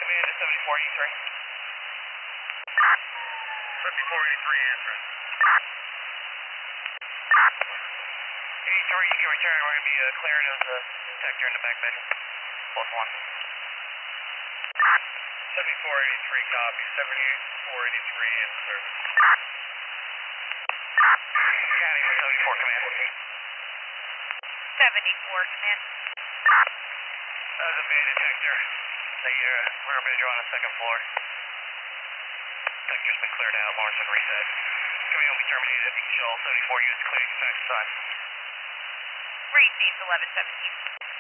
command to 7483. 7483 answering. 83, you can return. We're going to be clearing those detector in the back bedroom. Both one. 7483 copy. 7483 in service. County for 74 command. 74 command. That was a main detector. The rear visual on the second floor. Detector's been cleared out. Lawrence been reset. Command will be terminated. Shell 74 units cleared. Fax time. Received 1117.